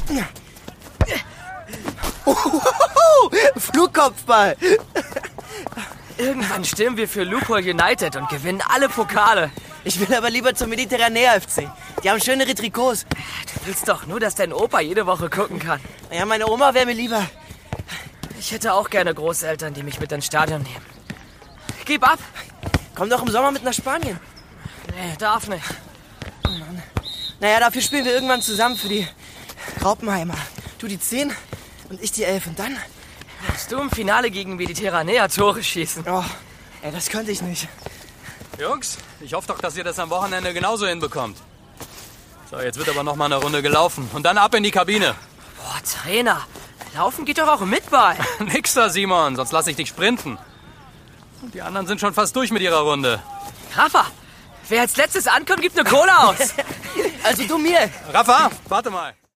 Flugkopfball. Irgendwann stürmen wir für Lupol United und gewinnen alle Pokale. Ich will aber lieber zum Mediterranea FC. Die haben schönere Trikots. Du willst doch nur, dass dein Opa jede Woche gucken kann. Ja, meine Oma wäre mir lieber. Ich hätte auch gerne Großeltern, die mich mit ins Stadion nehmen. Gib ab! Komm doch im Sommer mit nach Spanien. Nee, darf nicht. Oh Mann. Naja, dafür spielen wir irgendwann zusammen für die Raupenheimer. Du die 10 und ich die 11. Und dann... Musst du im Finale gegen Mediterranea Tore schießen? Oh, ey, das könnte ich nicht. Jungs, ich hoffe doch, dass ihr das am Wochenende genauso hinbekommt. So, jetzt wird aber noch mal eine Runde gelaufen. Und dann ab in die Kabine. Boah, Trainer. Laufen geht doch auch mit Ball. Nix da, Simon, sonst lasse ich dich sprinten. Und die anderen sind schon fast durch mit ihrer Runde. Rafa, wer als letztes ankommt, gibt eine Cola aus. Also du mir. Rafa, warte mal.